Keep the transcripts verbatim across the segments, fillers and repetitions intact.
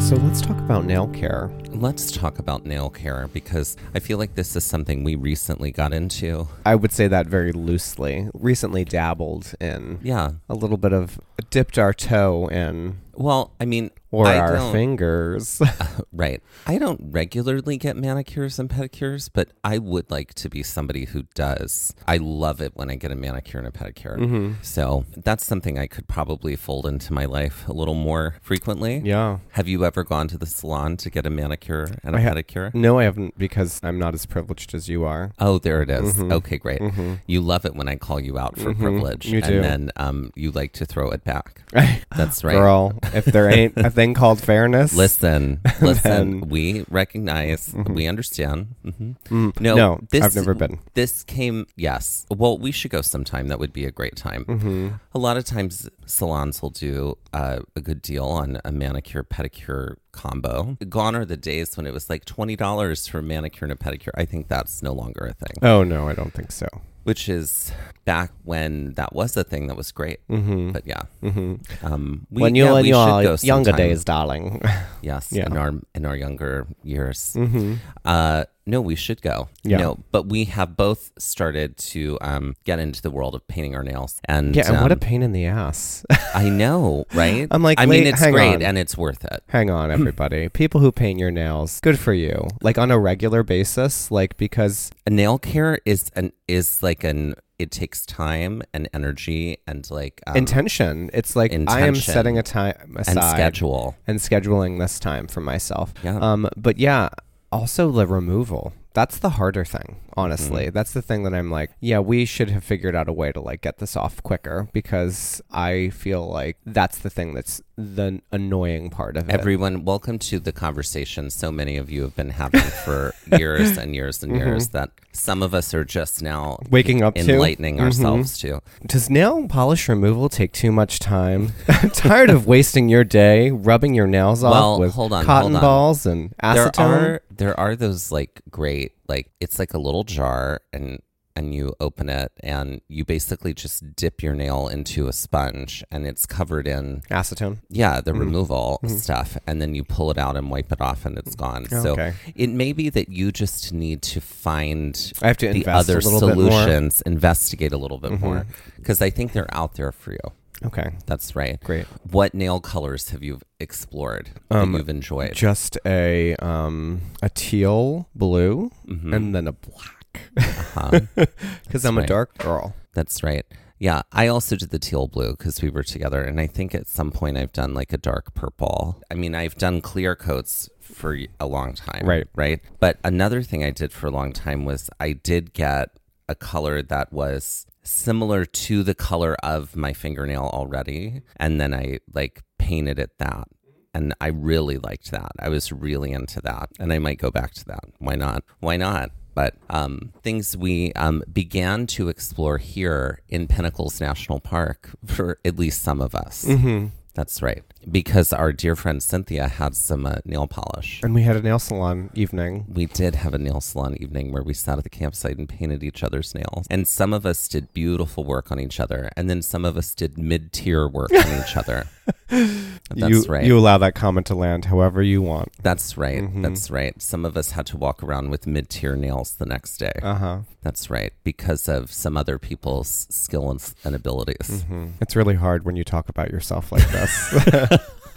So let's talk about nail care. Let's talk about nail care because I feel like this is something we recently got into. I would say that very loosely. Recently dabbled in. Yeah. A little bit of dipped our toe in. Well, I mean, or I our don't, fingers. uh, right. I don't regularly get manicures and pedicures, but I would like to be somebody who does. I love it when I get a manicure and a pedicure. Mm-hmm. So that's something I could probably fold into my life a little more frequently. Yeah. Have you ever gone to the salon to get a manicure and a I ha- pedicure? No, I haven't, because I'm not as privileged as you are. Oh, there it is. Mm-hmm. Okay, great. Mm-hmm. You love it when I call you out for Mm-hmm. privilege. You do. And then um, you like to throw it back. That's right. Girl, if there ain't a thing called fairness. Listen, listen, then- we recognize, Mm-hmm. we understand. Mm-hmm. Mm, No, no, this, I've never been. This came, yes. Well, we should go sometime. That would be a great time. Mm-hmm. A lot of times salons will do uh, a good deal on a manicure, pedicure combo. Gone are the days when it was like twenty dollars for a manicure and a pedicure. I think that's no longer a thing. Oh, no, I don't think so. Which is back when that was a thing that was great. Mm-hmm. But yeah. Mm-hmm. Um, we, when you yeah, were in we should your go younger sometime. days, darling. Yes, Yeah. in our in our younger years. Mm-hmm. Uh, no, we should go. Yeah. No, but we have both started to um, get into the world of painting our nails. And Yeah, and um, what a pain in the ass. I know, right? I'm like, I mean, wait, it's hang great on. and it's worth it. Hang on, everybody. People who paint your nails, good for you. Like on a regular basis, like because A nail care is an is like an. It takes time and energy and like um, intention. It's like I am intention setting a time aside and schedule. and scheduling this time for myself. Yeah. Um, but yeah, also the removal. That's the harder thing, honestly. Mm-hmm. That's the thing that I'm like, yeah, we should have figured out a way to like get this off quicker, because I feel like that's the thing that's the annoying part of it. Everyone, welcome to the conversation so many of you have been having for years and years and years that some of us are just now Waking up to. enlightening Mhm. ourselves to. Does nail polish removal take too much time? I'm tired of wasting your day rubbing your nails off Well, with hold on, cotton hold on. balls and There acetone. are there are those like great like it's like a little jar and and you open it and you basically just dip your nail into a sponge and it's covered in Acetone. yeah the removal stuff, and then you pull it out and wipe it off and it's gone. Okay. So it may be that you just need to find I have to the invest other a little bit more. solutions, investigate a little bit more, because I think they're out there for you. Okay, That's right. great. What nail colors have you explored that Um, you've enjoyed? Just a um a teal blue Mhm. and then a black, Uh-huh. because I'm a right. dark girl. That's right. Yeah, I also did the teal blue because we were together, and I think at some point I've done like a dark purple. I mean, I've done clear coats for a long time. Right. Right. But another thing I did for a long time was I did get a color that was similar to the color of my fingernail already, and then I like painted it that. And I really liked that. I was really into that. And I might go back to that. Why not? Why not? But um, things we um, began to explore here in Pinnacles National Park for at least some of us. Mm-hmm. That's right. Because our dear friend Cynthia had some uh, nail polish. And we had a nail salon evening. We did have a nail salon evening where we sat at the campsite and painted each other's nails. And some of us did beautiful work on each other. And then some of us did mid-tier work on each other. That's you, right. You allow that comment to land however you want. That's right. Mhm. That's right. Some of us had to walk around with mid-tier nails the next day. Uh-huh. That's right. Because of some other people's skill and, and abilities. Mhm. It's really hard when you talk about yourself like this.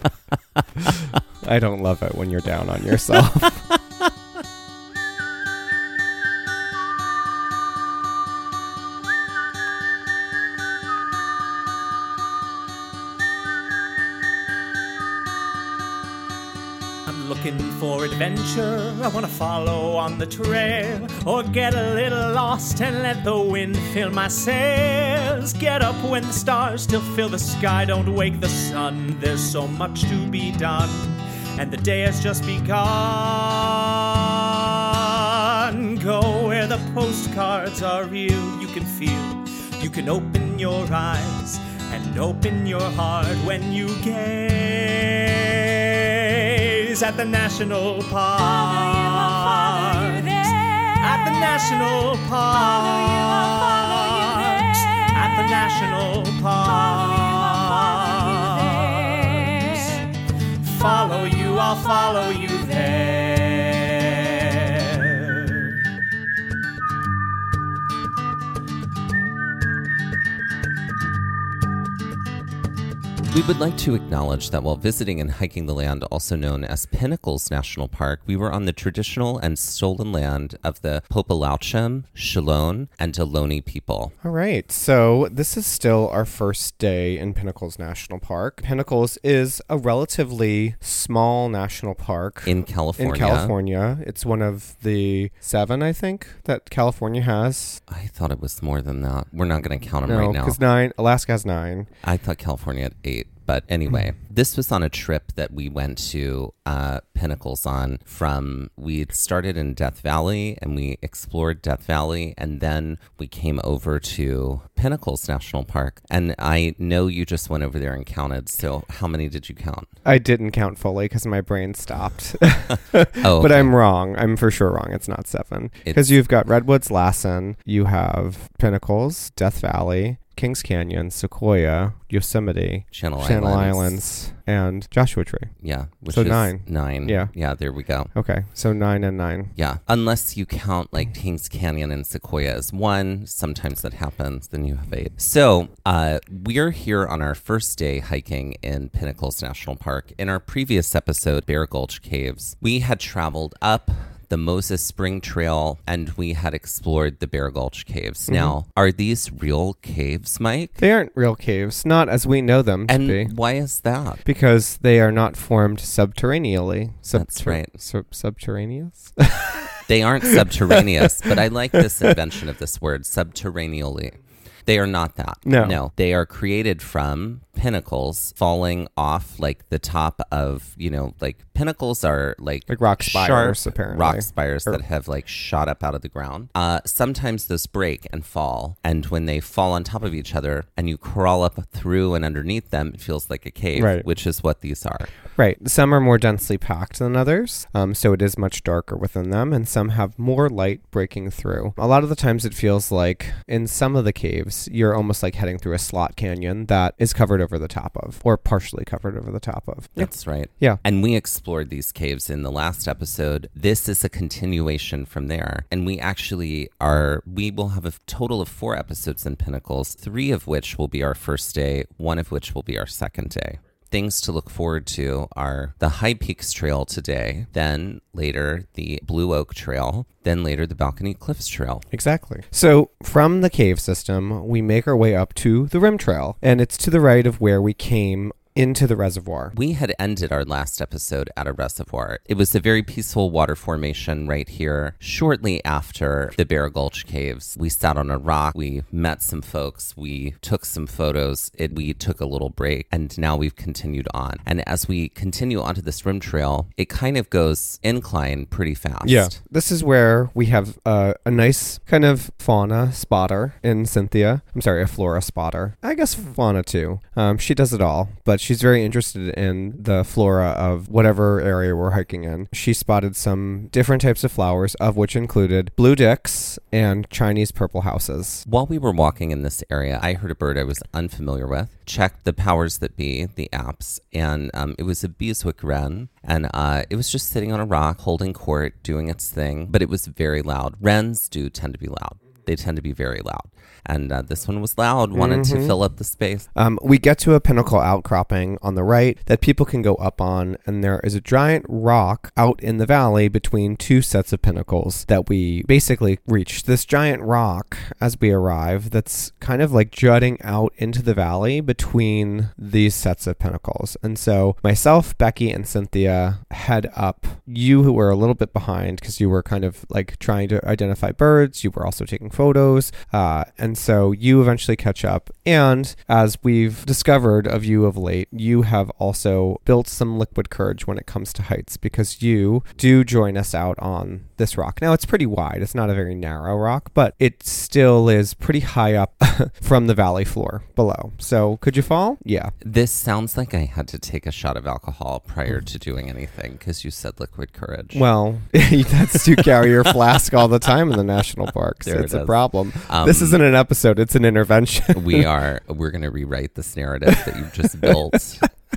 I don't love it when you're down on yourself. I'm looking for adventure, I wanna follow on the trail, or get a little lost and let the wind fill my sails. Get up when the stars still fill the sky, don't wake the sun, there's so much to be done, and the day has just begun. Go where the postcards are real, you can feel, you can open your eyes, and open your heart when you gaze at the national park. At the national park. At the national park. Follow you, I'll I'll follow you there. We would like to acknowledge that while visiting and hiking the land, also known as Pinnacles National Park, we were on the traditional and stolen land of the Popolauchem, Shillone, and Ohlone people. All right, so this is still our first day in Pinnacles National Park. Pinnacles is a relatively small national park. In California. In California. It's one of the seven, I think, that California has. I thought it was more than that. We're not going to count them No, right now. because nine, Alaska has nine. I thought California had eight. But anyway, this was on a trip that we went to uh, Pinnacles on from, we started in Death Valley and we explored Death Valley, and then we came over to Pinnacles National Park. And I know you just went over there and counted. So how many did you count? I didn't count fully because my brain stopped. Oh, okay. But I'm wrong. I'm for sure wrong. It's not seven. Because It's- you've got Redwoods, Lassen, you have Pinnacles, Death Valley, Kings Canyon, Sequoia, Yosemite, Channel, Channel Islands. Islands, and Joshua Tree. Yeah. Which So is nine. Nine. Yeah. Yeah, there we go. Okay, so nine and nine. Yeah. Unless you count like Kings Canyon and Sequoia as one. Sometimes that happens. Then you have eight. So uh, we're here on our first day hiking in Pinnacles National Park. In our previous episode, Bear Gulch Caves, we had traveled up the Moses Spring Trail, and we had explored the Bear Gulch Caves. Mm-hmm. Now, are these real caves, Mike? They aren't real caves, not as we know them to And be. why is that? Because they are not formed subterraneally. That's right. Sub- subterraneous? They aren't subterraneous, but I like this invention of this word, subterraneally. They are not that. No. No. They are created from pinnacles falling off like the top of, you know, like pinnacles are like Like rock spires, sharp apparently. rock spires Or- that have like shot up out of the ground. Uh, sometimes those break and fall, and when they fall on top of each other and you crawl up through and underneath them, it feels like a cave, Right. which is what these are. Right. Some are more densely packed than others, um, so it is much darker within them, and some have more light breaking through. A lot of the times it feels like in some of the caves, you're almost like heading through a slot canyon that is covered over the top of, or partially covered over the top of. That's right. Yeah. And we explored these caves in the last episode. This is a continuation from there. And we actually are, we will have a total of four episodes in Pinnacles, three of which will be our first day, one of which will be our second day. Things to look forward to are the High Peaks Trail today, then later the Blue Oak Trail, then later the Balcony Cliffs Trail. Exactly. So from the cave system, we make our way up to the Rim Trail, and it's to the right of where we came into the reservoir. We had ended our last episode at a reservoir. It was a very peaceful water formation right here. Shortly after the Bear Gulch Caves, we sat on a rock. We met some folks. We took some photos. It, we took a little break, and now we've continued on. And as we continue onto this rim trail, it kind of goes incline pretty fast. Yeah. This is where we have uh, a nice kind of fauna spotter in Cynthia. I'm sorry, a flora spotter. I guess fauna too. Um, she does it all, but she's very interested in the flora of whatever area we're hiking in. She spotted some different types of flowers, of which included blue dicks and Chinese purple houses. While we were walking in this area, I heard a bird I was unfamiliar with. Checked the powers that be, the apps, and um, it was a Beeswick wren. And uh, it was just sitting on a rock, holding court, doing its thing, but it was very loud. Wrens do tend to be loud. They tend to be very loud. And uh, this one was loud, wanted Mm-hmm. to fill up the space. Um, we get to a pinnacle outcropping on the right that people can go up on, and there is a giant rock out in the valley between two sets of pinnacles that we basically reach. This giant rock, as we arrive, that's kind of like jutting out into the valley between these sets of pinnacles. And so myself, Becky, and Cynthia head up. You, who were a little bit behind because you were kind of like trying to identify birds, you were also taking photos, uh, and so you eventually catch up. And as we've discovered of you of late, you have also built some liquid courage when it comes to heights, because you do join us out on this rock. Now, it's pretty wide. It's not a very narrow rock, but it still is pretty high up from the valley floor below. So could you fall? Yeah. This sounds like I had to take a shot of alcohol prior to doing anything because you said liquid courage. Well, that's to carry your flask all the time in the national parks. There It's it a is. problem. Um, This isn't an episode. It's an intervention. we are, we're going to rewrite this narrative that you've just built.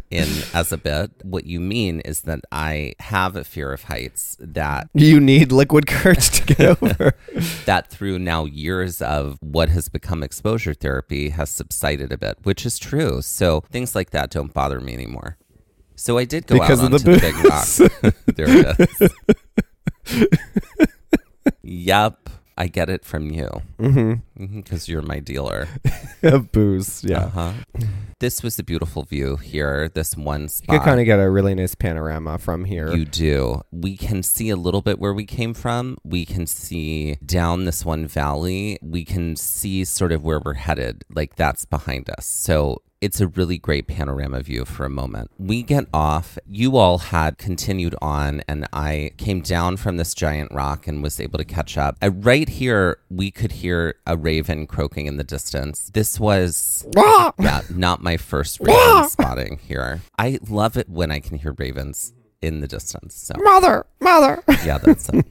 in as a bit. What you mean is that I have a fear of heights that you need liquid courage to get over. That through now years of what has become exposure therapy has subsided a bit, which is true. So things like that don't bother me anymore. So I did go because out of onto the, the big rock. There it is. Yep. I get it from you. Mm-hmm. Because mm-hmm, you're my dealer. Booze, yeah. Uh-huh. This was a beautiful view here, this one spot. You can kind of get a really nice panorama from here. You do. We can see a little bit where we came from. We can see down this one valley. We can see sort of where we're headed. Like that's behind us. So it's a really great panorama view for a moment. We get off. You all had continued on, and I came down from this giant rock and was able to catch up. Uh, right here, we could hear a raven croaking in the distance. This was yeah, not my first raven spotting here. I love it when I can hear ravens in the distance. So. Mother, mother. Yeah, that's it.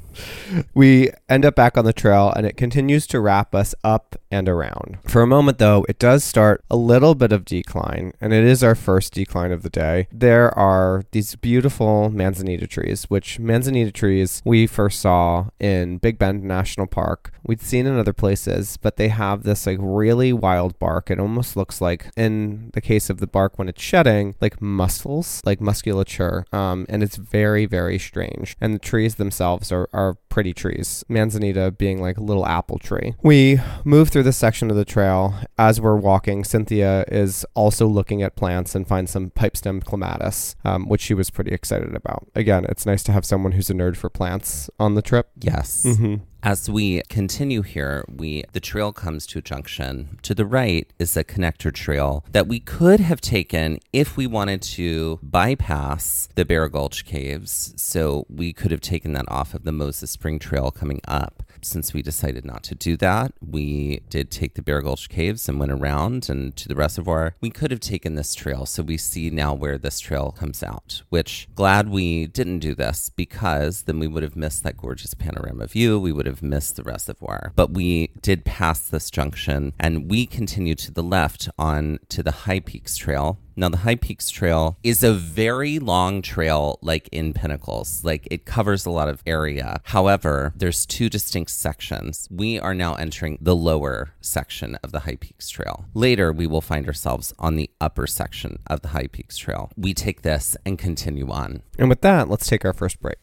We end up back on the trail and it continues to wrap us up and around. For a moment though, it does start a little bit of decline, and it is our first decline of the day. There are these beautiful manzanita trees, which manzanita trees we first saw in Big Bend National Park. We'd seen in other places, but they have this like really wild bark. It almost looks like, in the case of the bark when it's shedding, like muscles, like musculature. Um, and it's very, very strange. And the trees themselves are, are pretty trees. Manzanita being like a little apple tree. We move through this section of the trail. As we're walking, Cynthia is also looking at plants and finds some pipestem clematis, um, which she was pretty excited about. Again, it's nice to have someone who's a nerd for plants on the trip. Yes. Mm-hmm. As we continue here, we the trail comes to a junction. To the right is a connector trail that we could have taken if we wanted to bypass the Bear Gulch Caves. So we could have taken that off of the Moses Spring Trail coming up. Since we decided not to do that, we did take the Bear Gulch Caves and went around and to the reservoir. We could have taken this trail, so we see now where this trail comes out, which glad we didn't do this, because then we would have missed that gorgeous panorama view. We would have missed the reservoir. But we did pass this junction, and we continued to the left on to the High Peaks Trail. Now, the High Peaks Trail is a very long trail, like in Pinnacles. Like, it covers a lot of area. However, there's two distinct sections. We are now entering the lower section of the High Peaks Trail. Later, we will find ourselves on the upper section of the High Peaks Trail. We take this and continue on. And with that, let's take our first break.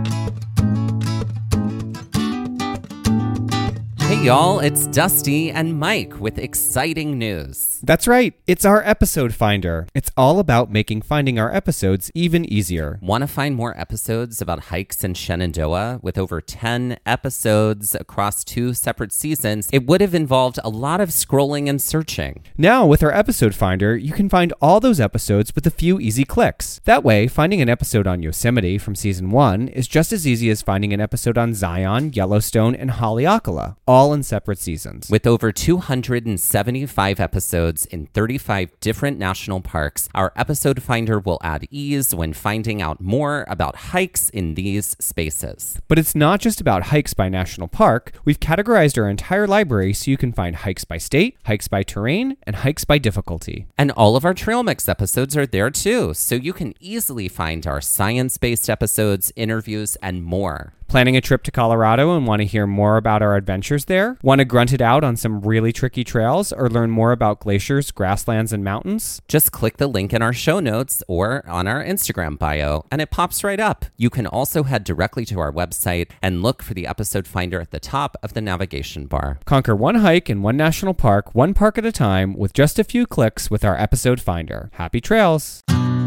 Hey y'all, it's Dusty and Mike with exciting news. That's right, it's our episode finder. It's all about making finding our episodes even easier. Want to find more episodes about hikes in Shenandoah? With over ten episodes across two separate seasons, it would have involved a lot of scrolling and searching. Now, with our episode finder, you can find all those episodes with a few easy clicks. That way, finding an episode on Yosemite from season one is just as easy as finding an episode on Zion, Yellowstone, and Haleakala, all in separate seasons. With over two hundred seventy-five episodes in thirty-five different national parks, our episode finder will add ease when finding out more about hikes in these spaces. But it's not just about hikes by national park. We've categorized our entire library so you can find hikes by state, hikes by terrain, and hikes by difficulty. And all of our Trail Mix episodes are there too, so you can easily find our science-based episodes, interviews, and more. Planning a trip to Colorado and want to hear more about our adventures there? Want to grunt it out on some really tricky trails or learn more about glaciers, grasslands, and mountains? Just click the link in our show notes or on our Instagram bio, and it pops right up. You can also head directly to our website and look for the episode finder at the top of the navigation bar. Conquer one hike in one national park, one park at a time, with just a few clicks with our episode finder. Happy trails!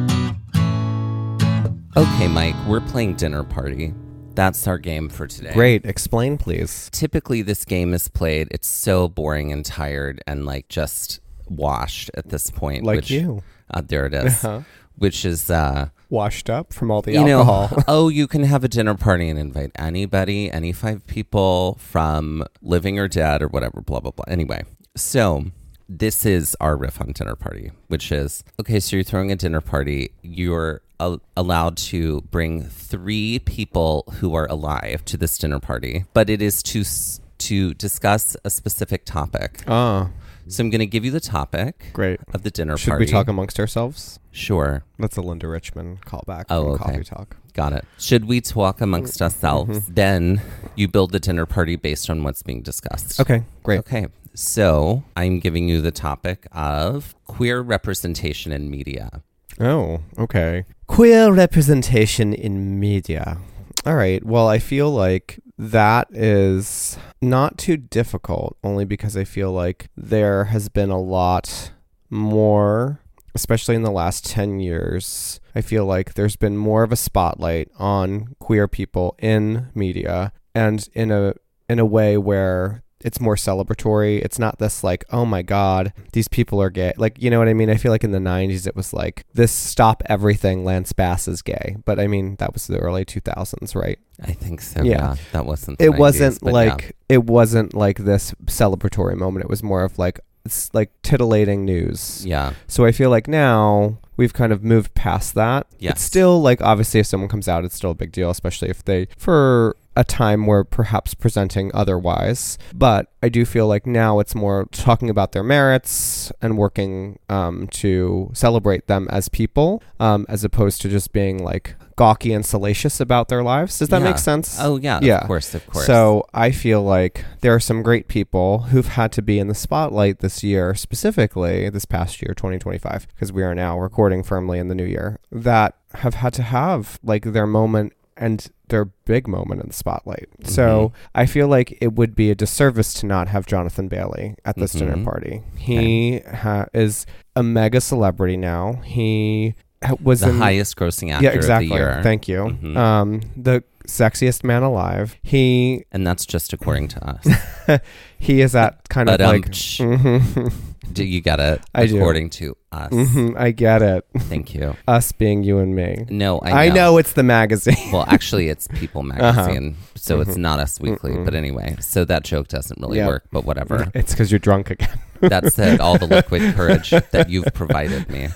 Okay, Mike, we're playing Dinner Party. That's our game for today. Great. Explain, please. Typically, this game is played, it's so boring and tired and like just washed at this point. Like which, you. Uh, there it is. Uh-huh. Which is... Uh, washed up from all the you alcohol. Know, oh, you can have a dinner party and invite anybody, any five people from living or dead or whatever, blah, blah, blah. Anyway, so... this is our riff on Dinner Party, which is, okay, so you're throwing a dinner party. You're a- allowed to bring three people who are alive to this dinner party, but it is to s- to discuss a specific topic. Oh. So I'm going to give you the topic Great. of the dinner Should party. we talk amongst ourselves? Sure. That's a Linda Richmond callback Oh, from okay. Coffee Talk. Got it. Should we talk amongst ourselves? Mm-hmm. Then you build the dinner party based on what's being discussed. Okay, great. Okay. So I'm giving you the topic of queer representation in media. Oh, okay. Queer representation in media. All right. Well, I feel like that is not too difficult, only because I feel like there has been a lot more, especially in the last ten years. I feel like there's been more of a spotlight on queer people in media, and in a in a way where it's more celebratory. It's not this like, oh my God, these people are gay. Like, you know what I mean? I feel like in the nineties, it was like this stop everything, Lance Bass is gay. But I mean, that was the early two thousands, right? I think so. Yeah. Yeah. That wasn't the It nineties, wasn't but like, yeah. it wasn't like this celebratory moment. It was more of like, it's like titillating news. Yeah. So I feel like now we've kind of moved past that. Yes. It's still like, obviously if someone comes out, it's still a big deal, especially if they, for a time were perhaps presenting otherwise. But I do feel like now it's more talking about their merits and working um, to celebrate them as people, um, as opposed to just being like gawky and salacious about their lives. Does that Yeah. make sense? Oh, yeah. Yeah. Of course. Of course. So I feel like there are some great people who've had to be in the spotlight this year, specifically this past year, twenty twenty-five, because we are now recording firmly in the new year, that have had to have like their moment and their big moment in the spotlight. Mm-hmm. So I feel like it would be a disservice to not have Jonathan Bailey at this mm-hmm. dinner party. He okay. ha- is a mega celebrity now. He ha- was the in, highest grossing actor yeah, exactly. of the year. Thank you. Mm-hmm. Um, the sexiest man alive. He and that's just according to us. He is at kind but, of um, like. Mm-hmm. Do you got it? I according do. to us. Mm-hmm, I get it. Thank you. Us being you and me. No, I know. I know it's the magazine. Well, actually, it's People Magazine, uh-huh. so mm-hmm. it's not Us Weekly. Mm-mm. But anyway, so that joke doesn't really yeah. work, but whatever. It's because you're drunk again. That said, all the liquid courage that you've provided me.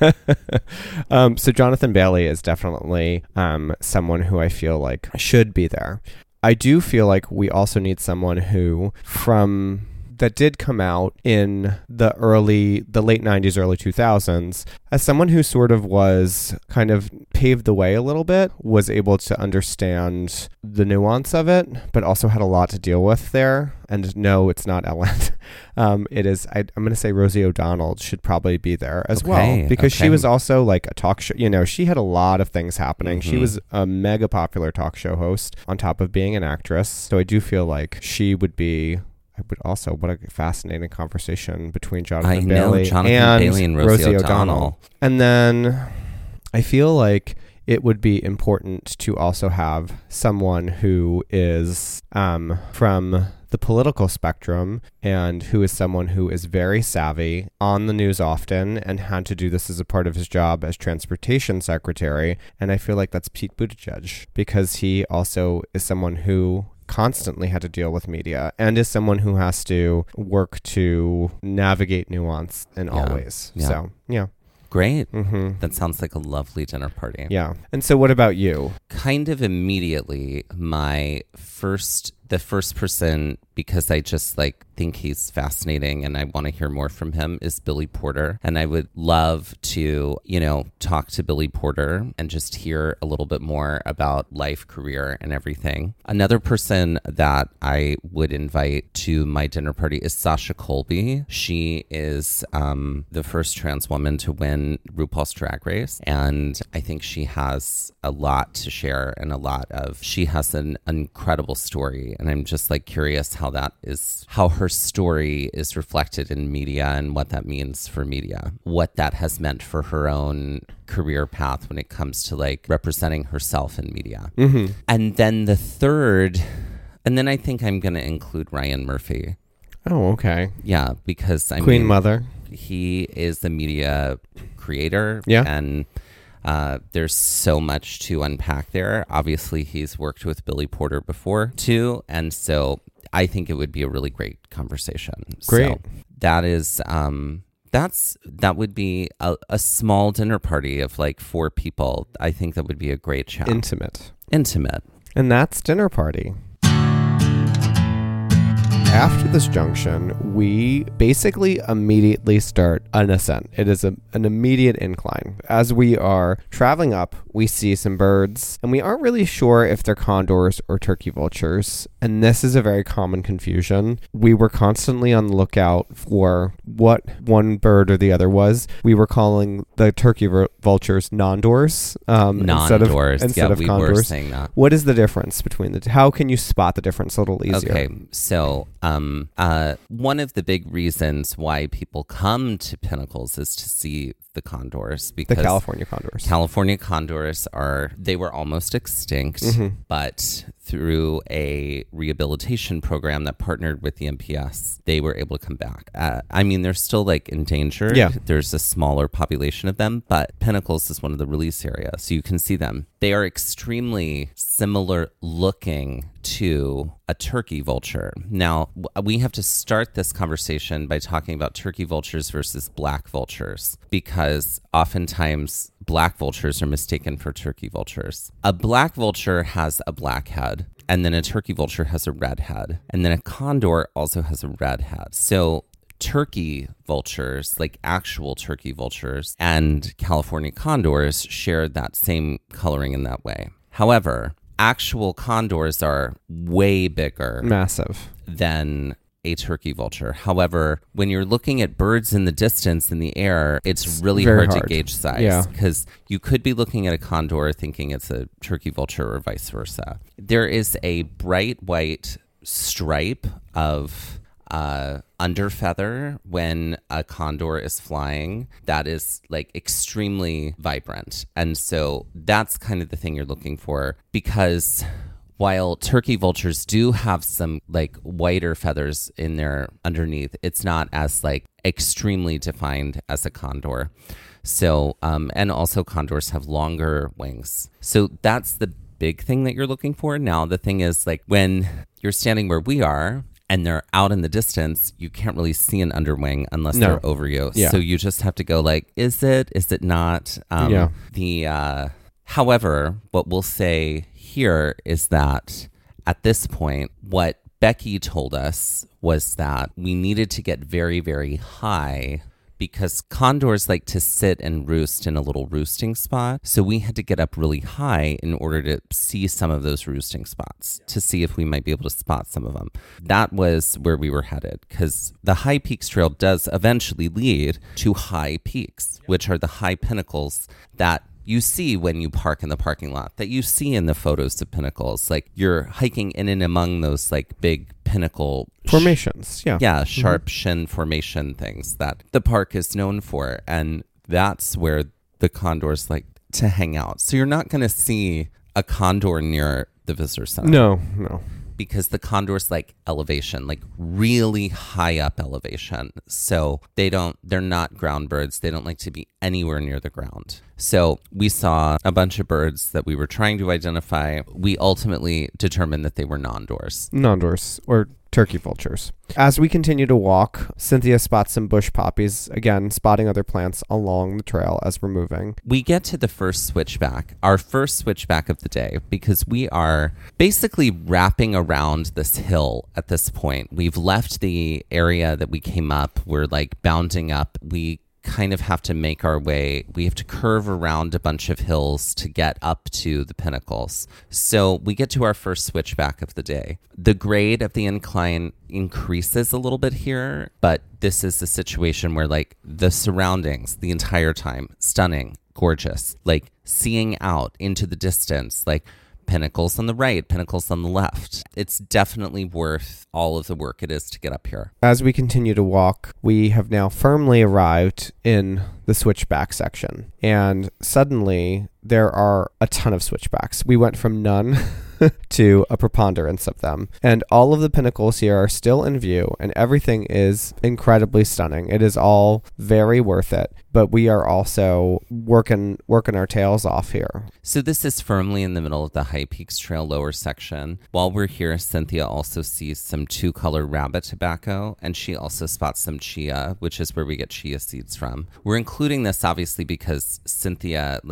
Um, so Jonathan Bailey is definitely um, someone who I feel like should be there. I do feel like we also need someone who, from... that did come out in the early, the late nineties, early two thousands, as someone who sort of was kind of paved the way a little bit, was able to understand the nuance of it, but also had a lot to deal with there. And no, it's not Ellen. um, it is, I, I'm going to say Rosie O'Donnell should probably be there as okay, well, because okay. she was also like a talk show, you know, she had a lot of things happening. Mm-hmm. She was a mega popular talk show host on top of being an actress. So I do feel like she would be... I would also, what a fascinating conversation between Jonathan I Bailey, know, Jonathan and, Bailey and Rosie, Rosie O'Donnell. O'Donnell. And then I feel like it would be important to also have someone who is um, from the political spectrum and who is someone who is very savvy, on the news often, and had to do this as a part of his job as transportation secretary. And I feel like that's Pete Buttigieg, because he also is someone who constantly had to deal with media and is someone who has to work to navigate nuance in yeah. all ways. Yeah. So, yeah. Great. Mm-hmm. That sounds like a lovely dinner party. Yeah. And so what about you? Kind of immediately, my first, the first person, because I just like think he's fascinating and I want to hear more from him, is Billy Porter. And I would love to, you know, talk to Billy Porter and just hear a little bit more about life, career, and everything. Another person that I would invite to my dinner party is Sasha Colby. She is um, the first trans woman to win RuPaul's Drag Race. And I think she has a lot to share and a lot of, she has an incredible story. And I'm just like curious how that is, how her story is reflected in media and what that means for media, what that has meant for her own career path when it comes to like representing herself in media. Mm-hmm. And then the third, and then I think I'm going to include Ryan Murphy. Oh, okay. Yeah, because I Queen mean, Mother. He is the media creator. Yeah. And Uh, there's so much to unpack there. Obviously, he's worked with Billy Porter before, too. And so I think it would be a really great conversation. Great. So that is, um, that's, that would be a, a small dinner party of like four people. I think that would be a great chat. Intimate. Intimate. And that's Dinner Party. After this junction, we basically immediately start an ascent. It is a, an immediate incline. As we are traveling up, we see some birds, and we aren't really sure if they're condors or turkey vultures. And this is a very common confusion. We were constantly on the lookout for what one bird or the other was. We were calling the turkey vultures nondors um, instead of, instead yeah, of we condors. Were saying that. What is the difference between the two? How can you spot the difference a little easier? Okay, so um, uh, one of the big reasons why people come to Pinnacles is to see the condors, because the California condors. California condors are, they were almost extinct, mm-hmm. but through a rehabilitation program that partnered with the M P S, they were able to come back. Uh, I mean, they're still like endangered. Yeah. There's a smaller population of them, but Pinnacles is one of the release areas, so you can see them. They are extremely similar looking to a turkey vulture. Now, we have to start this conversation by talking about turkey vultures versus black vultures, because oftentimes black vultures are mistaken for turkey vultures. A black vulture has a black head, and then a turkey vulture has a red head, and then a condor also has a red head. So turkey vultures, like actual turkey vultures, and California condors share that same coloring in that way. However, actual condors are way bigger, massive, than a turkey vulture. However, when you're looking at birds in the distance in the air, it's really hard, hard to gauge size, because yeah. you could be looking at a condor thinking it's a turkey vulture or vice versa. There is a bright white stripe of uh, under feather when a condor is flying that is like extremely vibrant. And so that's kind of the thing you're looking for, because while turkey vultures do have some like whiter feathers in their underneath, it's not as like extremely defined as a condor. So, um, and also condors have longer wings. So that's the big thing that you're looking for. Now, the thing is, like, when you're standing where we are and they're out in the distance, you can't really see an underwing unless no. they're over you. Yeah. So you just have to go like, is it, is it not? Um, yeah. The, uh, however, what we'll say here is that at this point, what Becky told us was that we needed to get very, very high, because condors like to sit and roost in a little roosting spot. So we had to get up really high in order to see some of those roosting spots, to see if we might be able to spot some of them. That was where we were headed, because the High Peaks Trail does eventually lead to high peaks, which are the high pinnacles that you see when you park in the parking lot, that you see in the photos of Pinnacles. Like, you're hiking in and among those like big pinnacle formations. Yeah. Yeah. Sharp mm-hmm. shin formation things that the park is known for. And that's where the condors like to hang out. So you're not going to see a condor near the visitor center. No, no. Because the condors like elevation, like really high up elevation. So they don't, they're not ground birds. They don't like to be anywhere near the ground. So we saw a bunch of birds that we were trying to identify. We ultimately determined that they were nondors. Nondors, or turkey vultures. As we continue to walk, Cynthia spots some bush poppies, again, spotting other plants along the trail as we're moving. We get to the first switchback, our first switchback of the day, because we are basically wrapping around this hill at this point. We've left the area that we came up. We're like bounding up. We kind of have to make our way. We have to curve around a bunch of hills to get up to the pinnacles. So we get to our first switchback of the day. The grade of the incline increases a little bit here, but this is a situation where like the surroundings the entire time, stunning, gorgeous, like seeing out into the distance, like pinnacles on the right, pinnacles on the left. It's definitely worth all of the work it is to get up here. As we continue to walk, we have now firmly arrived in the switchback section. And suddenly there are a ton of switchbacks. We went from none to a preponderance of them. And all of the pinnacles here are still in view, and everything is incredibly stunning. It is all very worth it. But we are also working working our tails off here. So this is firmly in the middle of the High Peaks Trail lower section. While we're here, Cynthia also sees some two-color rabbit tobacco, and she also spots some chia, which is where we get chia seeds from. We're including this obviously because Cynthia like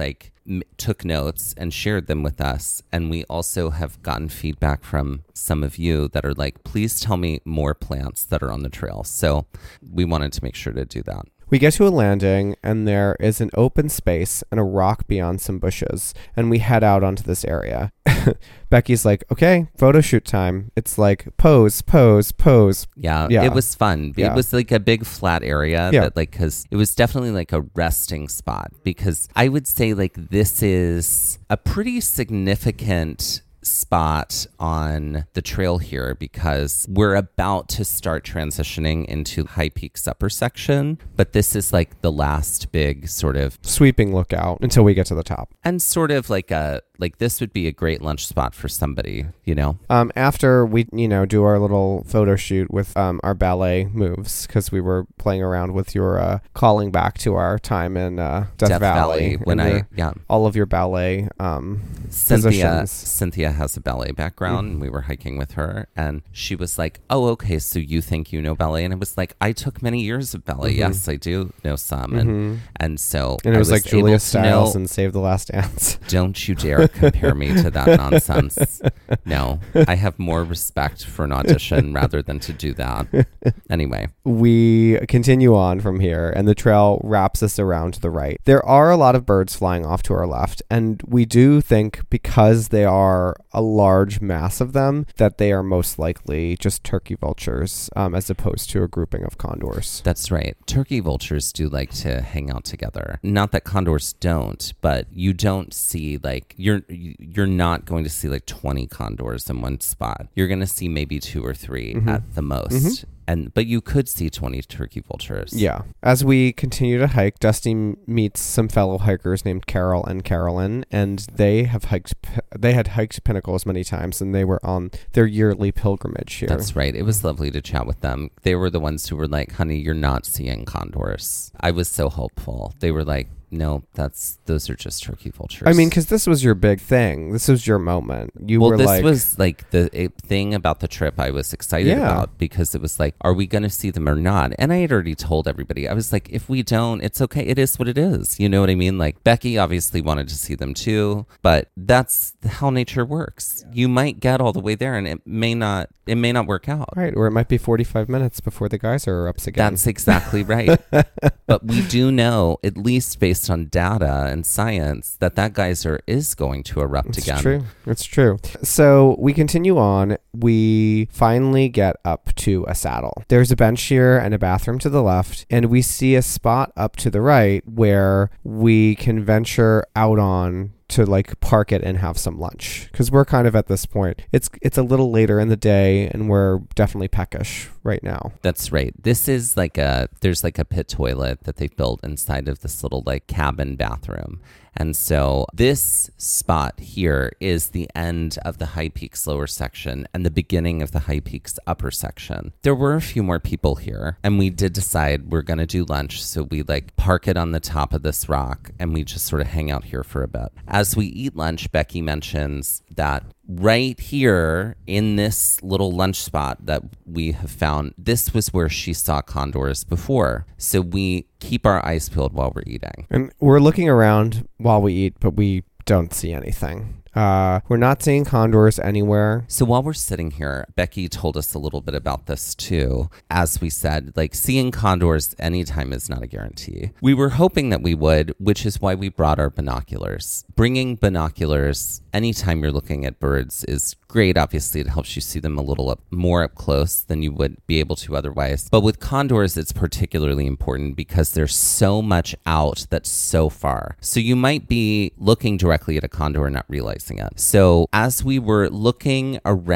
m- took notes and shared them with us. And we also have gotten feedback from some of you that are like, please tell me more plants that are on the trail. So we wanted to make sure to do that. We get to a landing, and there is an open space and a rock beyond some bushes, and we head out onto this area. Becky's like, okay, photo shoot time. It's like pose, pose, pose. Yeah, Yeah. it was fun. Yeah. It was like a big flat area Yeah. that like, because it was definitely like a resting spot, because I would say like this is a pretty significant spot on the trail here, because we're about to start transitioning into High Peaks upper section, but this is like the last big sort of Sweeping lookout until we get to the top. and sort of like a like this would be a great lunch spot for somebody, you know. Um, after we, you know, do our little photo shoot with um, our ballet moves, because we were playing around with your uh, calling back to our time in uh, Death, Death Valley. Valley, when and I your- yeah all of your ballet um, Cynthia positions. Cynthia has a ballet background, and we were hiking with her, and she was like, "Oh, okay, so you think you know ballet?" And I was like, "I took many years of ballet. Mhm. Yes, I do know some." Mhm. And and so And it I was, like Julia able to Stiles know- and Save the Last Dance. Don't you dare compare me to that nonsense. No, I have more respect for an audition rather than to do that. Anyway, We continue on from here, and the trail wraps us around to the right. There are a lot of birds flying off to our left, and we do think, because they are a large mass of them, that they are most likely just turkey vultures, um, as opposed to a grouping of condors. that's right. Turkey vultures do like to hang out together. Not that condors don't, but you don't see like you're you're not going to see like twenty condors in one spot. You're going to see maybe two or three Mhm. at the most. Mhm. And but you could see twenty turkey vultures. Yeah. As we continue to hike, Dusty m- meets some fellow hikers named Carol and Carolyn, and they have hiked. P- they had hiked Pinnacles many times, and they were on their yearly pilgrimage here. That's right. It was lovely to chat with them. They were the ones who were like, honey, you're not seeing condors. I was so hopeful. They were like, no, that's those are just turkey vultures. I mean, because this was your big thing. This was your moment. You well, were this like, was like the a thing about the trip I was excited Yeah. about, because it was like, are we going to see them or not? And I had already told everybody. I was like, if we don't, it's okay. It is what it is. You know what I mean? Like Becky obviously wanted to see them too, but that's how nature works. You might get all the way there, and it may not. It may not work out. right, or it might be forty-five minutes before the geyser erupts again. That's exactly right. But we do know, at least based on data and science, that that geyser is going to erupt It's again. true. It's true. So we continue on. We finally get up to a saddle. There's a bench here and a bathroom to the left, and we see a spot up to the right where we can venture out on to like park it and have some lunch, because we're kind of at this point. It's it's a little later in the day, and we're definitely peckish right now. That's right. This is like a, there's like a pit toilet that they built inside of this little like cabin bathroom. And so this spot here is the end of the High Peaks lower section and the beginning of the High Peaks upper section. There were a few more people here, and we did decide we're going to do lunch. So we like park it on the top of this rock, and we just sort of hang out here for a bit. As we eat lunch, Becky mentions that right here in this little lunch spot that we have found, this was where she saw condors before. So we keep our eyes peeled while we're eating. And we're looking around while we eat, but we don't see anything. Uh, we're not seeing condors anywhere. So while we're sitting here, Becky told us a little bit about this too. As we said, like seeing condors anytime is not a guarantee. We were hoping that we would, which is why we brought our binoculars. Bringing binoculars anytime you're looking at birds is great. Obviously, it helps you see them a little up, more up close than you would be able to otherwise. But with condors, it's particularly important because there's so much out that's so far. So you might be looking directly at a condor and not realizing it. So as we were looking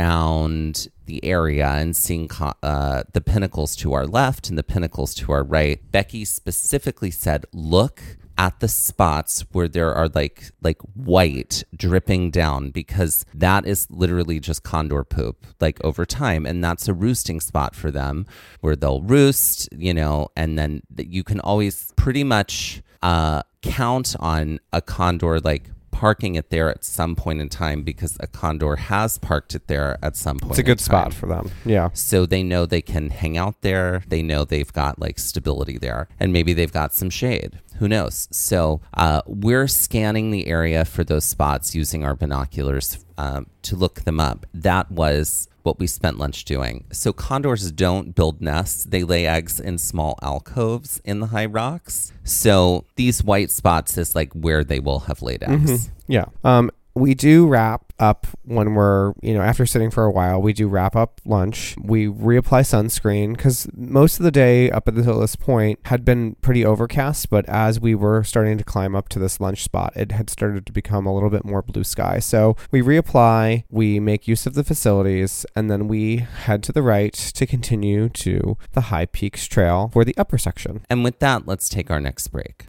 around the area and seeing co- uh, the pinnacles to our left and the pinnacles to our right, Becky specifically said, look at the spots where there are like like white dripping down, because that is literally just condor poop like over time, and that's a roosting spot for them where they'll roost, you know, and then you can always pretty much uh count on a condor like parking it there at some point in time because a condor has parked it there at some point. It's a good in spot time. for them. Yeah. So they know they can hang out there. They know they've got like stability there, and maybe they've got some shade. Who knows? So uh, we're scanning the area for those spots using our binoculars um, to look them up. That was what we spent lunch doing. So condors don't build nests. They lay eggs in small alcoves in the high rocks. So these white spots is like where they will have laid eggs. Mm-hmm. Yeah. Um, we do wrap up when we're, you know, after sitting for a while, we do wrap up lunch. We reapply sunscreen because most of the day up until this point had been pretty overcast. But as we were starting to climb up to this lunch spot, it had started to become a little bit more blue sky. So we reapply, we make use of the facilities, and then we head to the right to continue to the High Peaks Trail for the upper section. And with that, let's take our next break.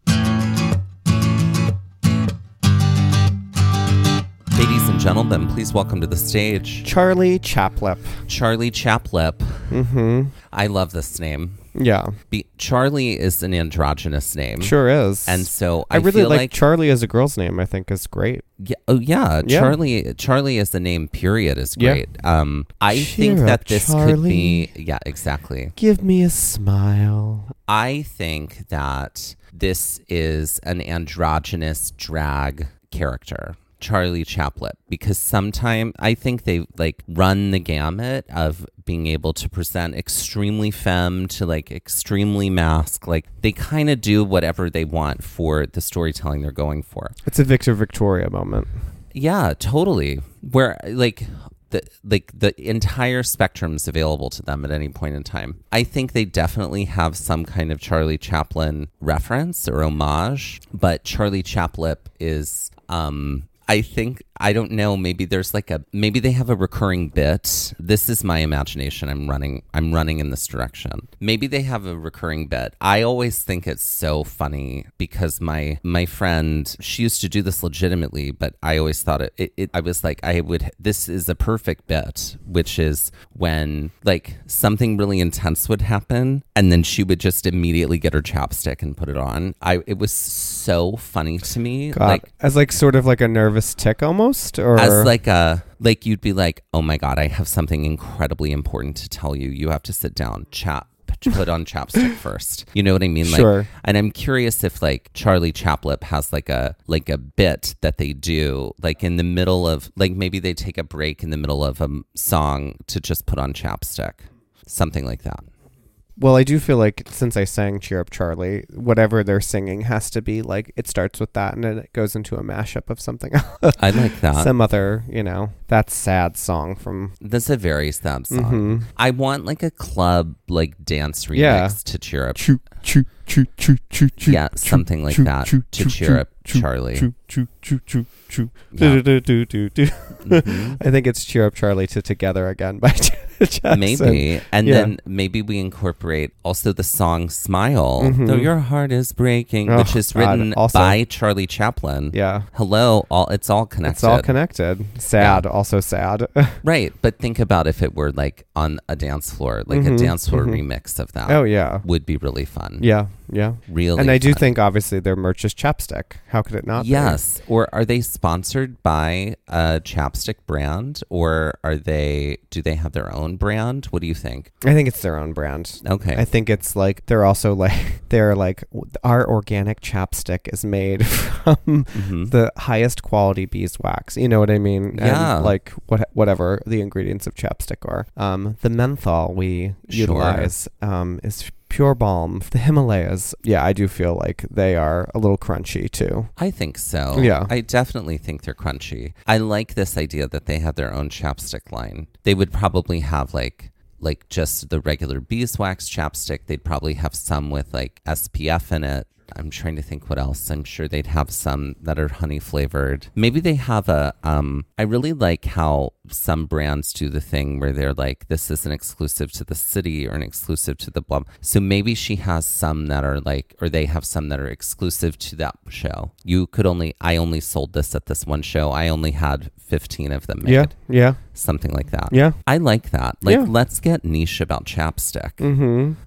Ladies and gentlemen, please welcome to the stage Charlie Chaplep. Charlie Chaplep. Mm-hmm. I love this name. Yeah. Be- Charlie is an androgynous name. Sure is. And so I, I really feel like, like Charlie as a girl's name. I think is great. Yeah, oh yeah, Yeah. Charlie. Charlie as the name, period, is Yeah. great. Um, I Cheer think up, that this Charlie. could be. Yeah, exactly. Give me a smile. I think that this is an androgynous drag character, Charlie Chaplep, because sometimes I think they like run the gamut of being able to present extremely femme to like extremely masc. Like they kind of do whatever they want for the storytelling they're going for. It's a Victor Victoria moment. Yeah, totally. Where like the like the entire spectrum's available to them at any point in time. I think they definitely have some kind of Charlie Chaplin reference or homage, but Charlie Chaplep is um I think, I don't know, maybe there's like a, maybe they have a recurring bit. This is my imagination. I'm running, I'm running in this direction. Maybe they have a recurring bit. I always think it's so funny because my, my friend, she used to do this legitimately, but I always thought it, it, it I was like, I would, this is a perfect bit, which is when like something really intense would happen and then she would just immediately get her chapstick and put it on. I, it was so funny to me. God, like, as like sort of like a nervous tick almost, or as like a like you'd be like, oh my God, I have something incredibly important to tell you. You have to sit down, chap, put on chapstick first. You know what I mean? Like, Sure. And I'm curious if like Charlie Chaplep has like a like a bit that they do like in the middle of like maybe they take a break in the middle of a song to just put on chapstick, something like that. Well, I do feel like since I sang Cheer Up Charlie, whatever they're singing has to be like, it starts with that and then it goes into a mashup of something else. I like that. Some other, you know, that sad song from... That's a very sad song. Mhm. I want like a club like dance remix Yeah. to cheer up. Choo, choo, choo, choo, choo, choo. Yeah, something like that to cheer up Charlie. Choo, choo, choo, choo, choo. Yeah. Do, do, do, do, do. Mhm. I think it's Cheer Up Charlie to Together Again by Jackson. Maybe. And Yeah. then maybe we incorporate also the song Smile, Mhm. Though Your Heart Is Breaking, Oh, which is God. written Also- by Charlie Chaplin. Yeah. Hello, all it's all connected. It's all connected. Sad, also sad. Right, but think about if it were like on a dance floor, like Mhm, a dance floor mhm. remix of that. Oh, yeah. Would be really fun. Yeah, yeah. Really And I do fun. think, obviously, their merch is chapstick. How could it not be? Yes. Or are they sponsored by a chapstick brand, or are they? Do they have their own brand? What do you think? I think it's their own brand. Okay. I think it's like they're also like they're like our organic chapstick is made from Mhm. the highest quality beeswax. You know what I mean? Yeah. And like what whatever the ingredients of chapstick are. Um, the menthol we Sure. utilize um, is pure balm. The Himalayas. Yeah, I do feel like they are a little crunchy too. I think so. Yeah. I definitely think they're crunchy. I like this idea that they have their own chapstick line. They would probably have like like just the regular beeswax chapstick. They'd probably have some with like S P F in it. I'm trying to think what else. I'm sure they'd have some that are honey flavored. Maybe they have a, um, I really like how some brands do the thing where they're like, this is an exclusive to the city or an exclusive to the blah. So maybe she has some that are like, or they have some that are exclusive to that show. You could only, I only sold this at this one show. I only had fifteen of them made. Yeah, yeah, Something like that. yeah. I like that. Like, Yeah. let's get niche about chapstick. Mm-hmm.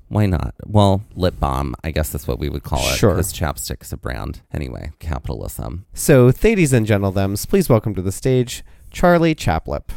Why not? Well, lip balm, I guess that's what we would call it. Sure. Because chapstick's a brand. Anyway, capitalism. So, Thadies and gentlethems, please welcome to the stage Charlie Chaplip.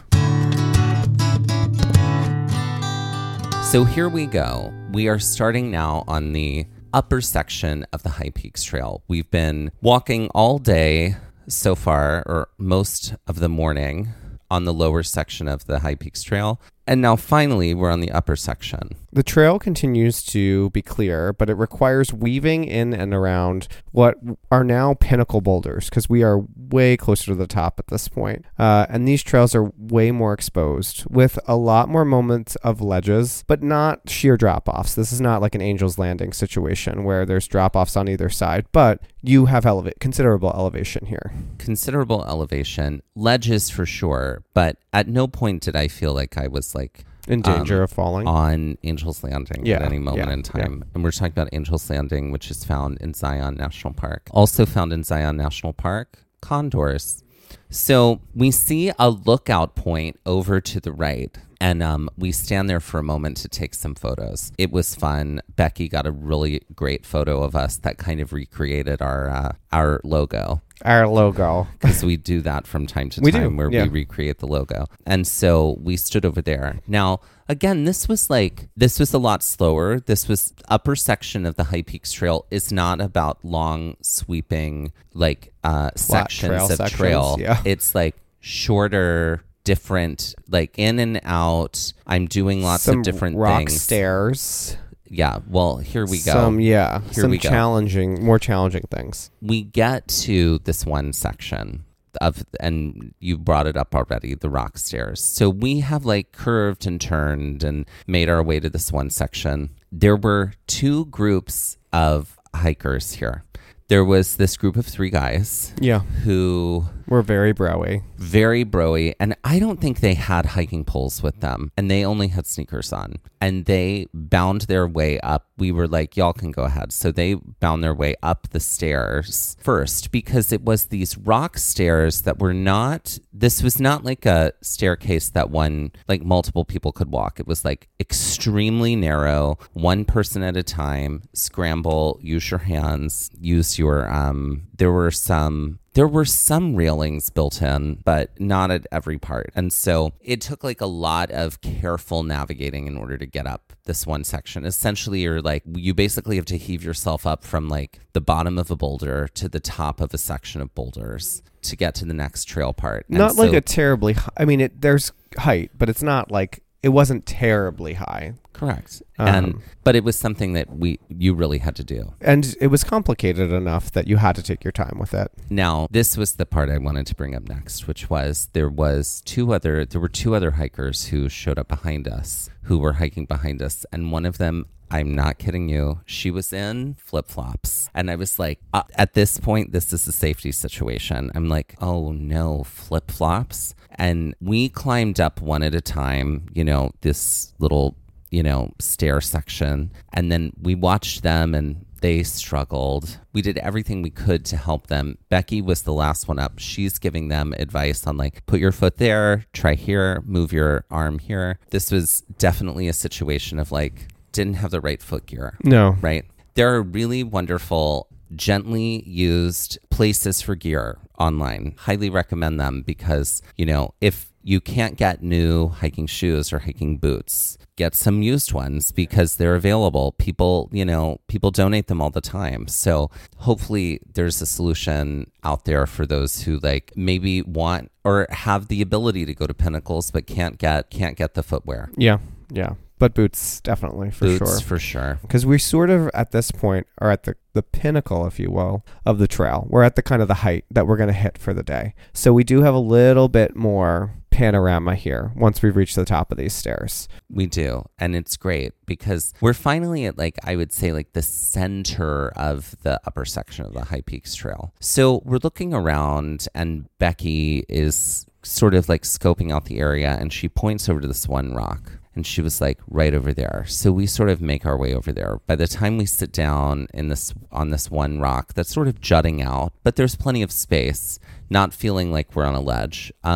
So here we go. We are starting now on the upper section of the High Peaks Trail. We've been walking all day so far, or most of the morning, on the lower section of the High Peaks Trail. And now finally, we're on the upper section. The trail continues to be clear, but it requires weaving in and around what are now pinnacle boulders, because we are way closer to the top at this point. Uh, and these trails are way more exposed, with a lot more moments of ledges, but not sheer drop-offs. This is not like an Angel's Landing situation where there's drop-offs on either side, but you have eleva- considerable elevation here. Considerable elevation, ledges for sure, but at no point did I feel like I was like in danger um, of falling on Angel's Landing yeah, at any moment yeah, in time. Yeah. And we're talking about Angel's Landing, which is found in Zion National Park. Also found in Zion National Park, condors. So we see a lookout point over to the right, and um, we stand there for a moment to take some photos. It was fun. Becky got a really great photo of us that kind of recreated our uh, our logo. Our logo. Because we do that from time to we time do, where yeah. we recreate the logo. And so we stood over there. Now, again, this was like, this was a lot slower. This was upper section of the High Peaks Trail is not about long sweeping like uh, sections trail of sections, trail. yeah. It's like shorter, different, like in and out. I'm doing lots Some of different rock things. stairs. Yeah, well, here we go. Some, yeah, Here some we go. challenging, more challenging things. We get to this one section of, and you brought it up already, the rock stairs. So we have like curved and turned and made our way to this one section. There were two groups of hikers here. There was this group of three guys Yeah, who we're very broy. very broy, and I don't think they had hiking poles with them, and they only had sneakers on, and they bound their way up. We were like, y'all can go ahead. So they bound their way up the stairs first, because it was these rock stairs that were not, this was not like a staircase that one, like multiple people could walk. It was like extremely narrow, one person at a time, scramble, use your hands, use your, um, there were some There were some railings built in, but not at every part. And so it took like a lot of careful navigating in order to get up this one section. Essentially, you're like, you basically have to heave yourself up from like the bottom of a boulder to the top of a section of boulders to get to the next trail part. And Not so, like a terribly, hi- I mean, it, there's height, but it's not like, it wasn't terribly high. Correct. Um, and but it was something that we you really had to do. And it was complicated enough that you had to take your time with it. Now, this was the part I wanted to bring up next, which was there was two other there were two other hikers who showed up behind us, who were hiking behind us, and one of them, I'm not kidding you, she was in flip-flops. And I was like, uh, at this point, this is a safety situation. I'm like, oh no, flip-flops? And we climbed up one at a time, you know, this little, you know, stair section. And then we watched them and they struggled. We did everything we could to help them. Becky was the last one up. She's giving them advice on like, put your foot there, try here, move your arm here. This was definitely a situation of like, didn't have the right foot gear. No. Right? There are really wonderful, gently used places for gear online. Highly recommend them because, you know, if you can't get new hiking shoes or hiking boots, get some used ones because they're available. People, you know, people donate them all the time. So hopefully there's a solution out there for those who like maybe want or have the ability to go to Pinnacles but can't get can't get the footwear. Yeah, yeah. But boots, definitely, for Boots sure. for sure. Because we sort of, at this point, are at the, the pinnacle, if you will, of the trail. We're at the kind of the height that we're going to hit for the day. So we do have a little bit more panorama here once we've reached the top of these stairs. We do. And it's great because we're finally at like, I would say like the center of the upper section of the High Peaks Trail. So we're looking around and Becky is sort of like scoping out the area and she points over to this one rock. And she was like right over there. So we sort of make our way over there. By the time we sit down in this on this one rock that's sort of jutting out, but there's plenty of space, not feeling like we're on a ledge. Um,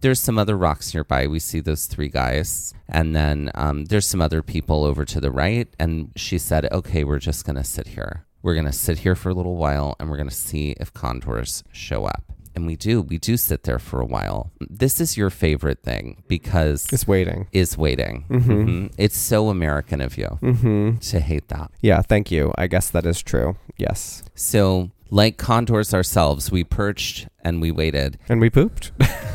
there's some other rocks nearby. We see those three guys. And then um, there's some other people over to the right. And she said, okay, we're just going to sit here. We're going to sit here for a little while and we're going to see if condors show up. And we do. We do sit there for a while. This is your favorite thing because... It's waiting. Is waiting. Mm-hmm. Mm-hmm. It's so American of you mm-hmm. to hate that. Yeah, thank you. I guess that is true. Yes. So, like condors ourselves, we perched and we waited. And we pooped.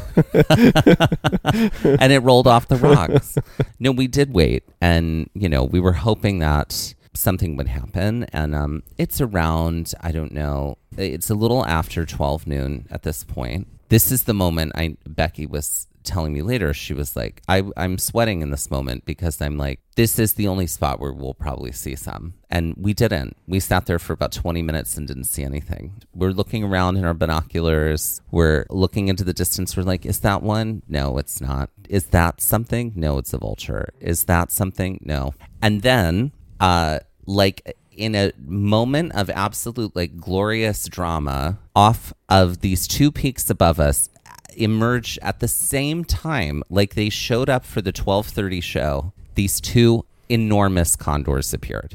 And it rolled off the rocks. No, we did wait. And, you know, we were hoping that something would happen. And um, it's around, I don't know, it's a little after twelve noon at this point. This is the moment I Becky was telling me later. She was like, I, I'm sweating in this moment because I'm like, this is the only spot where we'll probably see some. And we didn't. We sat there for about twenty minutes and didn't see anything. We're looking around in our binoculars. We're looking into the distance. We're like, is that one? No, it's not. Is that something? No, it's a vulture. Is that something? No. And then, uh, like, in a moment of absolute like glorious drama, off of these two peaks above us emerged at the same time, like they showed up for the twelve thirty show. These two enormous condors appeared.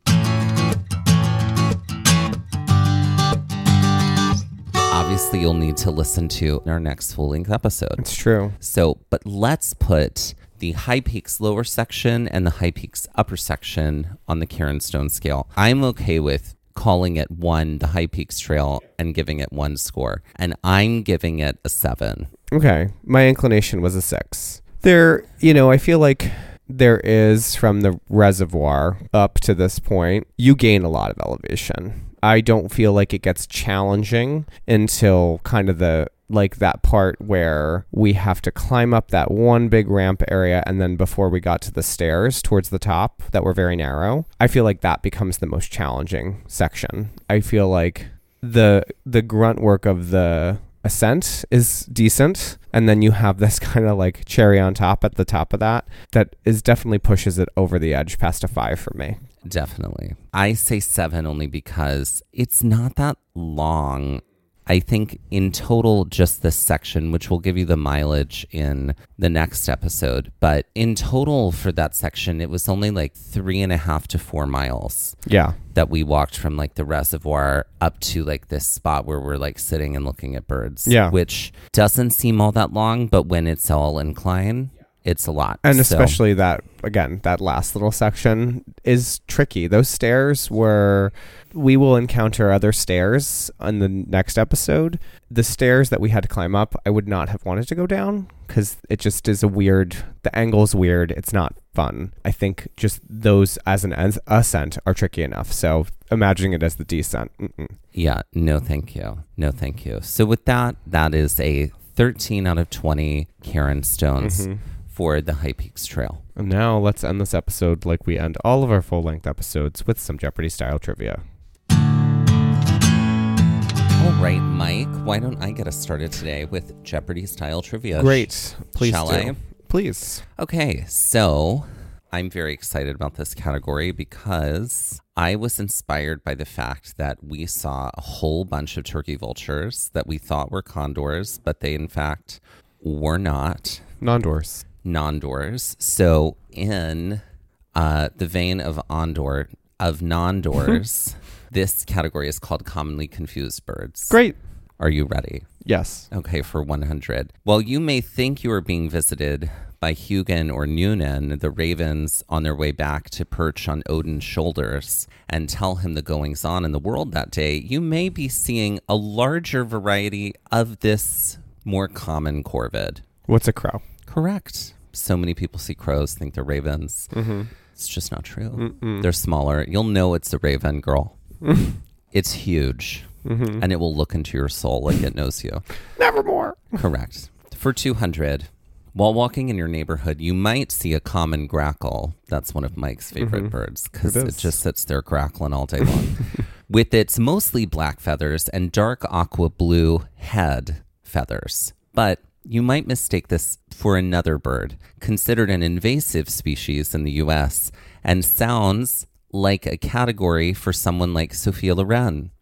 Obviously, you'll need to listen to our next full-length episode. It's true. So, but let's put the High Peaks lower section and the High Peaks upper section on the Karen Stone scale. I'm okay with calling it one, the High Peaks Trail, and giving it one score. And I'm giving it a seven. Okay. My inclination was a six. There, you know, I feel like there is, from the reservoir up to this point, you gain a lot of elevation. I don't feel like it gets challenging until kind of the like that part where we have to climb up that one big ramp area, and then before we got to the stairs towards the top that were very narrow, I feel like that becomes the most challenging section. I feel like the the grunt work of the ascent is decent, and then you have this kind of like cherry on top at the top of that that is definitely pushes it over the edge past a five for me. Definitely. I say seven only because it's not that long. I think in total, just this section, which will give you the mileage in the next episode, but in total for that section, it was only like three and a half to four miles. Yeah. That we walked from like the reservoir up to like this spot where we're like sitting and looking at birds. Yeah. Which doesn't seem all that long, but when it's all incline, it's a lot. And so. especially that, again, that last little section is tricky. Those stairs were, we will encounter other stairs on the next episode. The stairs that we had to climb up, I would not have wanted to go down because it just is a weird, the angle's weird. It's not fun. I think just those as an ascent are tricky enough. So imagining it as the descent. Mm-mm. Yeah, no, thank you. No, thank you. So with that, that is a thirteen out of twenty Karen Stones. Mm-hmm. For the High Peaks Trail. And now let's end this episode like we end all of our full-length episodes with some Jeopardy-style trivia. All right, Mike, why don't I get us started today with Jeopardy-style trivia? Great. Please Shall do. I? Please. Okay, so I'm very excited about this category because I was inspired by the fact that we saw a whole bunch of turkey vultures that we thought were condors, but they in fact were not. Non-doors. Non-doors. So in uh, the vein of ondor, of non-doors, this category is called commonly confused birds. Great. Are you ready? Yes. Okay, for one hundred. Well, you may think you are being visited by Hugin or Noonan, the ravens on their way back to perch on Odin's shoulders and tell him the goings on in the world that day. You may be seeing a larger variety of this more common corvid. What's a crow? Correct. So many people see crows, think they're ravens. Mm-hmm. It's just not true. Mm-mm. They're smaller. You'll know it's a raven, girl. It's huge, mm-hmm. and it will look into your soul like it knows you. Nevermore. Correct. For two hundred, while walking in your neighborhood, you might see a common grackle. That's one of Mike's favorite mm-hmm. birds because it, it just sits there crackling all day long. With its mostly black feathers and dark aqua blue head feathers. But you might mistake this for another bird, considered an invasive species in the U S, and sounds like a category for someone like Sophia Loren.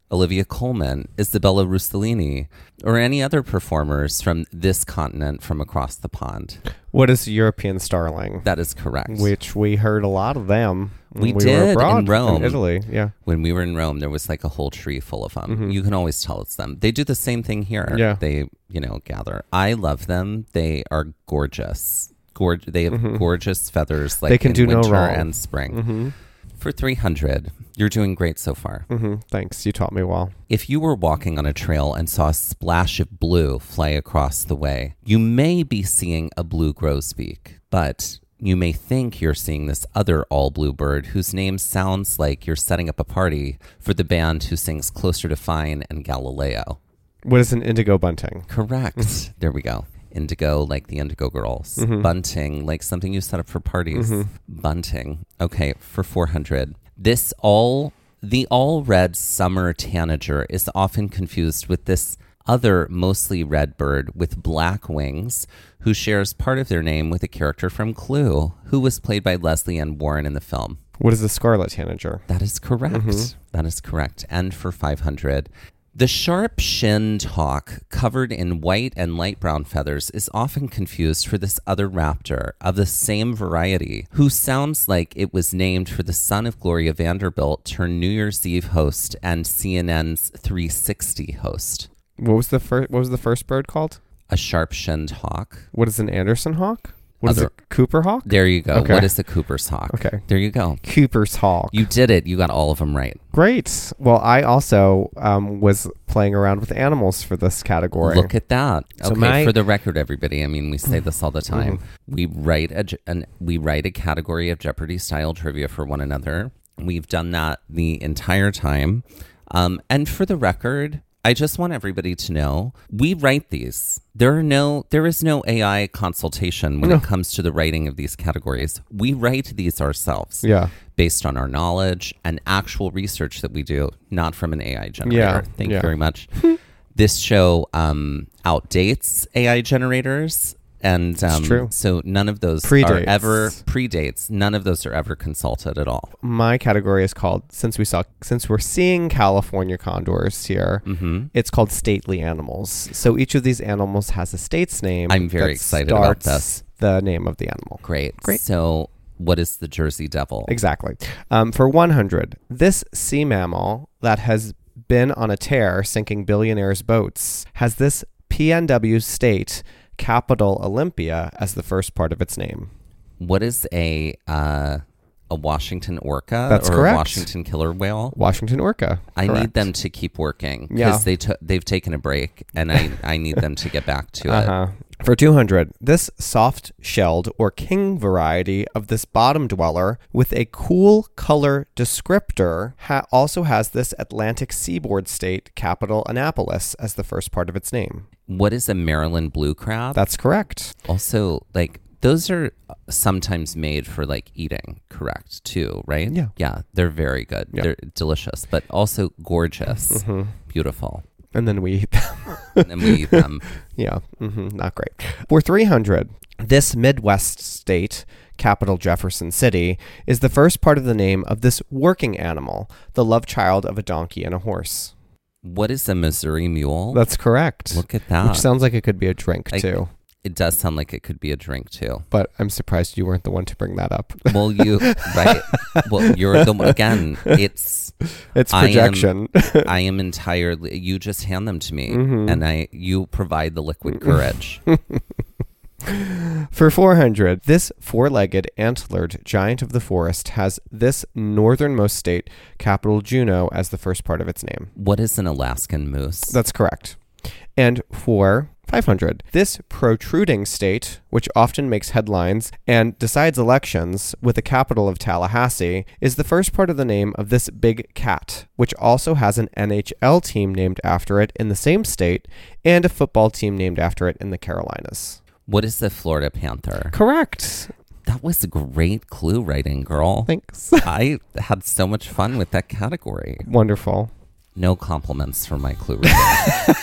Olivia Colman, Isabella Rossellini, or any other performers from this continent from across the pond. What is European starling? That is correct. Which we heard a lot of them. We, when we did were abroad in Rome. in Italy, yeah. When we were in Rome, there was like a whole tree full of them. Mm-hmm. You can always tell it's them. They do the same thing here. Yeah. They, you know, gather. I love them. They are gorgeous. Gorg- they have Mm-hmm. gorgeous feathers like They can in do no winter wrong. and spring. Mm-hmm. For three hundred, you're doing great so far. Mm-hmm. Thanks. You taught me well. If you were walking on a trail and saw a splash of blue fly across the way, you may be seeing a blue grosbeak, but you may think you're seeing this other all-blue bird whose name sounds like you're setting up a party for the band who sings Closer to Fine and Galileo. What is an indigo bunting? Correct. There we go. Indigo, like the Indigo Girls. Mm-hmm. Bunting, like something you set up for parties. Mm-hmm. Bunting. Okay, for four hundred. This all, the all red summer tanager is often confused with this other mostly red bird with black wings who shares part of their name with a character from Clue, who was played by Leslie Ann Warren in the film. What is a scarlet tanager? That is correct. Mm-hmm. That is correct. And for five hundred, the sharp-shinned hawk covered in white and light brown feathers is often confused for this other raptor of the same variety who sounds like it was named for the son of Gloria Vanderbilt turned New Year's Eve host and C N N's three sixty host. What was the first? What was the first bird called? A sharp-shinned hawk. What is an Anderson hawk? What is Other- a Cooper hawk? There you go. Okay. What is a Cooper's hawk? Okay. There you go. Cooper's hawk. You did it. You got all of them right. Great. Well, I also um, was playing around with animals for this category. Look at that. So Okay, my- for the record, everybody, I mean, we say this all the time. We write a ge- an, we write a category of Jeopardy style trivia for one another. We've done that the entire time. Um, and for the record, I just want everybody to know we write these. There are no, there is no A I consultation when No. it comes to the writing of these categories. We write these ourselves. Yeah. Based on our knowledge and actual research that we do, not from an A I generator. Yeah, Thank yeah. you very much. This show um, outdates A I generators. And um, true. so none of those Predates. are ever predates. None of those are ever consulted at all. My category is called, since we saw, since we're seeing California condors here, hmm it's called stately animals. So each of these animals has a state's name. I'm very that excited about starts this. The name of the animal. Great. Great. So what is the Jersey Devil? Exactly. Um, for one hundred, this sea mammal that has been on a tear sinking billionaires' boats has this P N W state capital Olympia as the first part of its name. What is a uh, a Washington orca That's or correct. a Washington killer whale? Washington orca. I need Correct. them to keep working because Yeah. they took they've taken a break, and I, I need them to get back to it. Uh-huh. For two hundred, this soft-shelled or king variety of this bottom dweller with a cool color descriptor ha- also has this Atlantic seaboard state capital Annapolis as the first part of its name. What is a Maryland blue crab? That's correct. Also, like those are sometimes made for like eating, correct? Too, right? Yeah. yeah, they're very good. Yeah. They're delicious, but also gorgeous, Mhm. beautiful. And then we eat them. And then we eat them. Yeah, hmm not great. For three hundred, this Midwest state, capital Jefferson City, is the first part of the name of this working animal, the love child of a donkey and a horse. What is a Missouri mule? That's correct. Look at that. Which sounds like it could be a drink, I- too. It does sound like it could be a drink too. But I'm surprised you weren't the one to bring that up. Well, you right. Well, you're the again. It's It's I am- projection. I am entirely. You just hand them to me, Mhm. and I you provide the liquid courage. For four hundred, this four-legged, antlered giant of the forest has this northernmost state, capital Juneau, as the first part of its name. What is an Alaskan moose? That's correct. And for five hundred, this protruding state, which often makes headlines and decides elections with the capital of Tallahassee, is the first part of the name of this big cat, which also has an N H L team named after it in the same state and a football team named after it in the Carolinas. What is the Florida panther? Correct. That was a great clue writing, girl. Thanks. I had so much fun with that category. Wonderful. No compliments for my clue writing.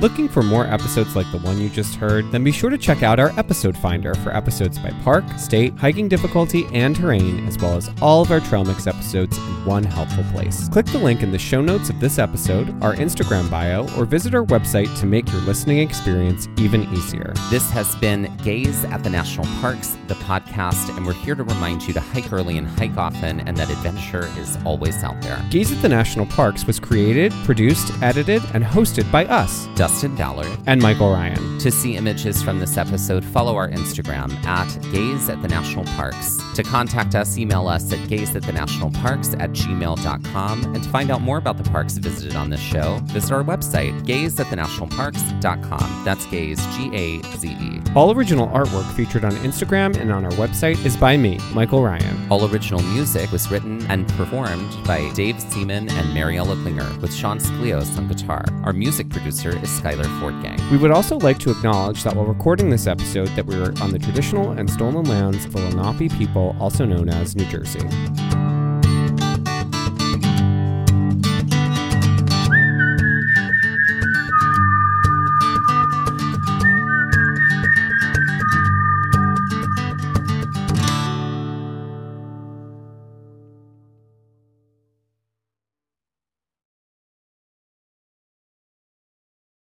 Looking for more episodes like the one you just heard? Then be sure to check out our episode finder for episodes by park, state, hiking difficulty, and terrain, as well as all of our Trail Mix episodes in one helpful place. Click the link in the show notes of this episode, our Instagram bio, or visit our website to make your listening experience even easier. This has been Gaze at the National Parks, the podcast, and we're here to remind you to hike early and hike often, and that adventure is always out there. Gaze at the National Parks was created, produced, edited, and hosted by us, Dustin Ballard and Michael Ryan. To see images from this episode, follow our Instagram at Gaze at the National Parks. To contact us, email us at gazeatthenationalparks at gmail dot com. And to find out more about the parks visited on this show, visit our website, gaze at the national parks dot com. That's Gaze, G A Z E. All original artwork featured on Instagram and on our website is by me, Michael Ryan. All original music was written and performed by Dave Seaman and Mariella Klinger, with Sean Sklios on guitar. Our music producer is Skylar Fortgang. We would also like to acknowledge that while recording this episode that we were on the traditional and stolen lands of the Lenape people, also known as New Jersey.